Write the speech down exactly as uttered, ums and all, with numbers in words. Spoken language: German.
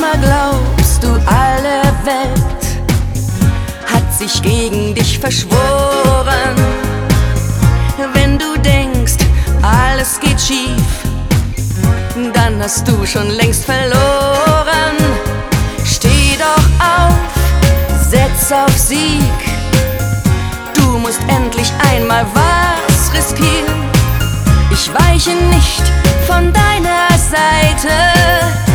Immer glaubst du, alle Welt hat sich gegen dich verschworen. Wenn du denkst, alles geht schief, dann hast du schon längst verloren. Steh doch auf, setz auf Sieg. Du musst endlich einmal was riskieren. Ich weiche nicht von deiner Seite.